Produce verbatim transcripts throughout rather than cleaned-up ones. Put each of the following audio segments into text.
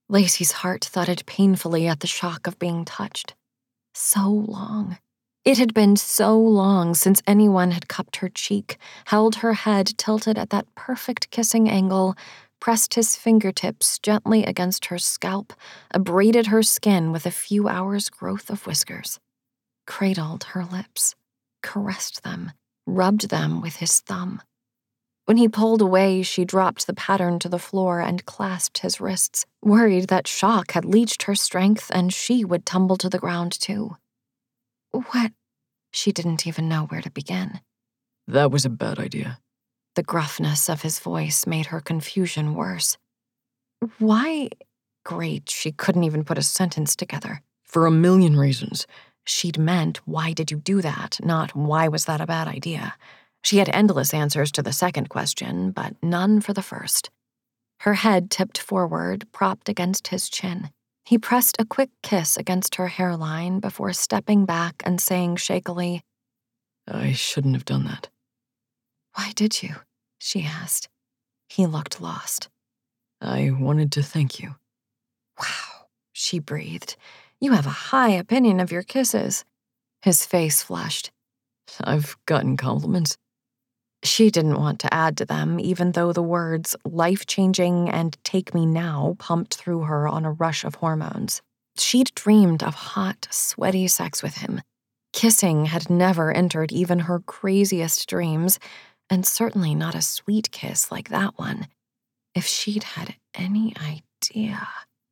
Lacey's heart thudded painfully at the shock of being touched. So long. It had been so long since anyone had cupped her cheek, held her head tilted at that perfect kissing angle, pressed his fingertips gently against her scalp, abraded her skin with a few hours' growth of whiskers, cradled her lips, caressed them, rubbed them with his thumb. When he pulled away, she dropped the pattern to the floor and clasped his wrists, worried that shock had leached her strength and she would tumble to the ground too. What? She didn't even know where to begin. That was a bad idea. The gruffness of his voice made her confusion worse. Why? Great, she couldn't even put a sentence together. For a million reasons. She'd meant, why did you do that, not why was that a bad idea? She had endless answers to the second question, but none for the first. Her head tipped forward, propped against his chin. He pressed a quick kiss against her hairline before stepping back and saying shakily, I shouldn't have done that. Why did you? She asked. He looked lost. I wanted to thank you. Wow, she breathed. You have a high opinion of your kisses. His face flushed. I've gotten compliments. She didn't want to add to them, even though the words life-changing and take me now pumped through her on a rush of hormones. She'd dreamed of hot, sweaty sex with him. Kissing had never entered even her craziest dreams, and certainly not a sweet kiss like that one. If she'd had any idea...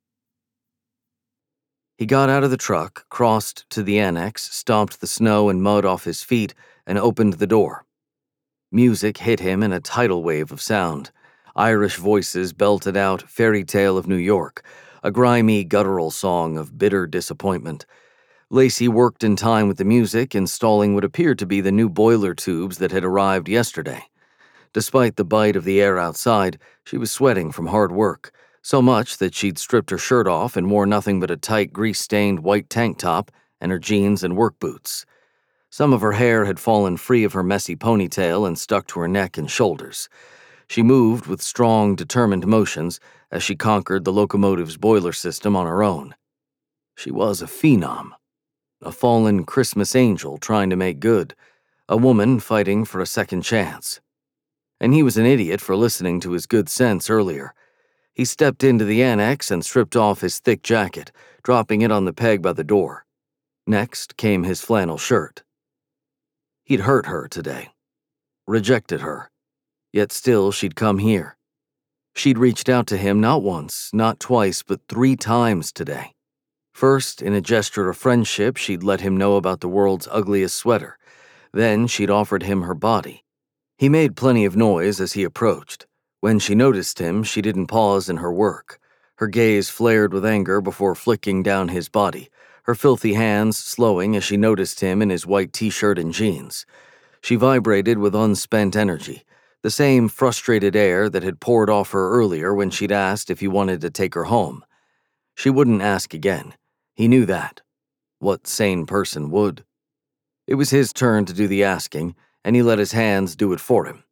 He got out of the truck, crossed to the annex, stomped the snow and mud off his feet, and opened the door. Music hit him in a tidal wave of sound. Irish voices belted out Fairy Tale of New York, a grimy, guttural song of bitter disappointment. Lacey worked in time with the music, installing what appeared to be the new boiler tubes that had arrived yesterday. Despite the bite of the air outside, she was sweating from hard work, so much that she'd stripped her shirt off and wore nothing but a tight, grease-stained white tank top and her jeans and work boots. Some of her hair had fallen free of her messy ponytail and stuck to her neck and shoulders. She moved with strong, determined motions as she conquered the locomotive's boiler system on her own. She was a phenom, a fallen Christmas angel trying to make good, a woman fighting for a second chance. And he was an idiot for listening to his good sense earlier. He stepped into the annex and stripped off his thick jacket, dropping it on the peg by the door. Next came his flannel shirt. He'd hurt her today, rejected her, yet still she'd come here. She'd reached out to him not once, not twice, but three times today. First, in a gesture of friendship, she'd let him know about the world's ugliest sweater. Then she'd offered him her body. He made plenty of noise as he approached. When she noticed him, she didn't pause in her work. Her gaze flared with anger before flicking down his body, her filthy hands slowing as she noticed him in his white t-shirt and jeans. She vibrated with unspent energy, the same frustrated air that had poured off her earlier when she'd asked if he wanted to take her home. She wouldn't ask again. He knew that. What sane person would? It was his turn to do the asking, and he let his hands do it for him.